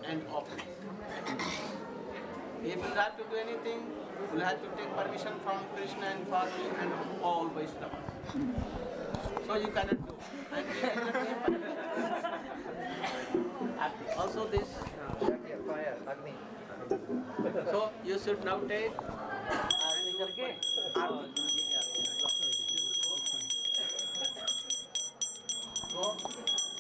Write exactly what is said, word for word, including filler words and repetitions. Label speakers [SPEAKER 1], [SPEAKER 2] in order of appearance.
[SPEAKER 1] and offering. If you have to do anything, you have to take permission from Krishna and Father and all Vaishnavas. So you cannot do. And we cannot take permission. Also this.
[SPEAKER 2] Fire, Agni.
[SPEAKER 1] So you should now take. Go.